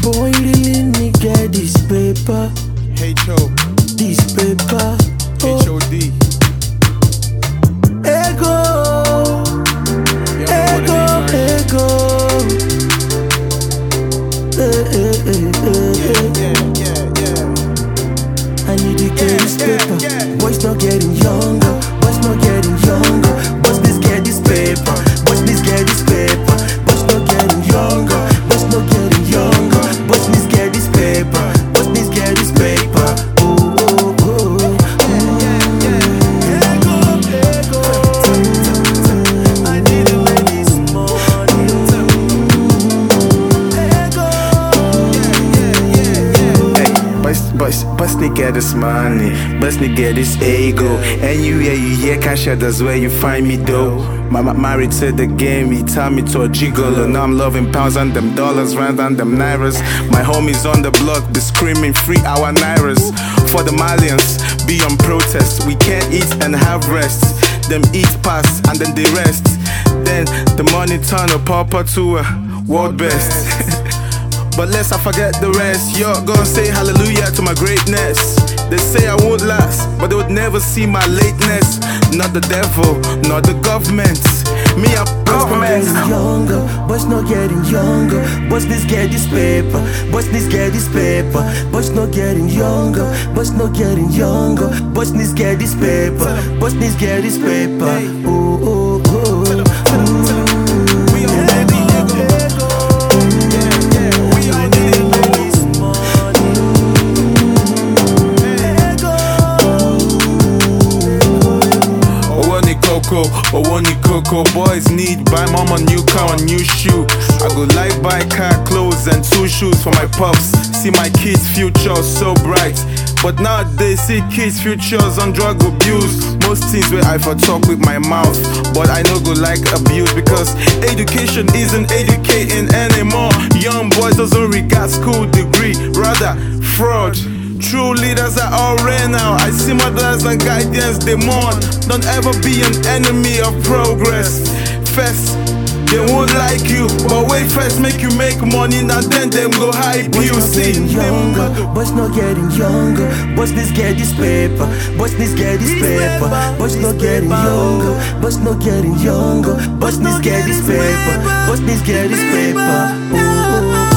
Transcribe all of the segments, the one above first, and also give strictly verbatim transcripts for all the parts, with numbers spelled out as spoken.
Boy, really need get this paper. H O. This paper. H O D. Ego. Ego. Ego. Eh, eh, eh, eh, eh. Yeah, yeah, yeah. I need to get Yeah, this yeah, paper. yeah. Boys not getting younger. Boys not getting younger. Boys please get this paper. Boys please get this paper. Boys not getting younger. Boys not getting younger. Boys please get this paper. Boys please get this paper. Oh, oh, oh. I need to make this money. Boys, boys, boys, they get this money, boys, they get this ego. And you, yeah, you hear cash out, that's where you find me, though. Mama married to the game, he turned me to a gigolo. Now I'm loving pounds and them dollars rather than them nairas. My homies on the block be screaming free our nairas. For the Malians, be on protest. We can't eat and have rest. Them eat pass and then they rest. Then the money turn a pauper to a world best. But lest I forget the rest, yo, go and say hallelujah to my greatness. They say I won't last, but they would never see my lateness. Not the devil, not the government. Me, I'm government. Getting younger, boys not getting younger. Boys please get this paper. Boys please get this paper. Boys not getting younger. Boys not getting younger. Boys please get this paper. Boys please get this paper. Oh, oh, oh. We all need the ego. Yeah, yeah. We all need it. Oh, one cocoa, boys need buy mama new car and new shoe. I go like buy car, clothes and two shoes for my pups. See my kids' future so bright. But nowadays see kids' futures on drug abuse. Most things where I for talk with my mouth, but I no go like abuse because education isn't educating anymore. Young boys doesn't regard school degree, rather fraud. True leaders are all rare now. I see mothers and guardians, they mourn. Don't ever be an enemy of progress. First, they won't like you, but wait first, make you make money, now then them go hype you. See, younger, boys not getting younger. Boys please get this paper. Boys please get this paper. Boys not getting younger. Boys not getting younger. Boys please get this paper. Boys please get this paper. Oh, oh, oh.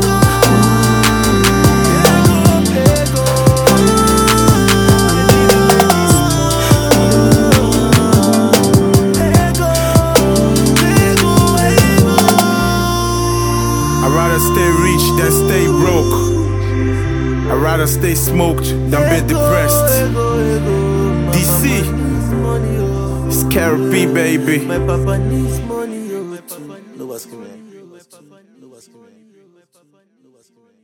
Stay rich than stay broke. I'd rather stay smoked than be depressed. D C, it's Caribbean, baby. My papa needs money. No, what's coming? No, what's coming? No, what's coming?